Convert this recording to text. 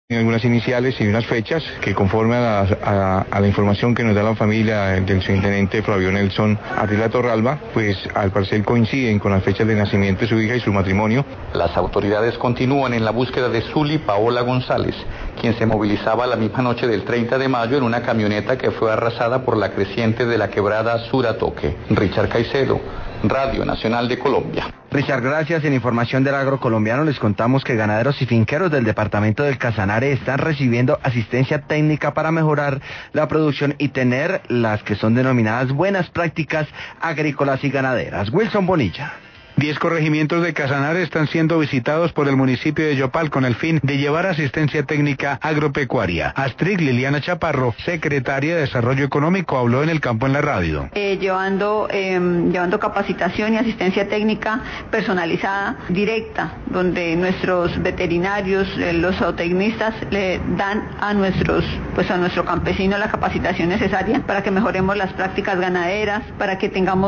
Algunas iniciales y unas fechas que conforme a la información que nos da la familia del subintendente Flavio Nelson Ardila Torralba, pues al parecer coinciden con las fechas de nacimiento de su hija y su matrimonio. Las autoridades continúan en la búsqueda de Zuli Paola González, quien se movilizaba la misma noche del 30 de mayo en una camioneta que fue arrasada por la creciente de la quebrada Suratoque. Richard Caicedo, Radio Nacional de Colombia. Richard, gracias. En información del agro colombiano les contamos que ganaderos y finqueros del departamento del Casanare están recibiendo asistencia técnica para mejorar la producción y tener las que son denominadas buenas prácticas agrícolas y ganaderas. Wilson Bonilla. 10 corregimientos de Casanare están siendo visitados por el municipio de Yopal con el fin de llevar asistencia técnica agropecuaria. Astrid Liliana Chaparro, secretaria de Desarrollo Económico, habló en El Campo en la radio. Llevando capacitación y asistencia técnica personalizada, directa, donde nuestros veterinarios, los zootecnistas le dan a nuestro campesino la capacitación necesaria para que mejoremos las prácticas ganaderas, para que tengamos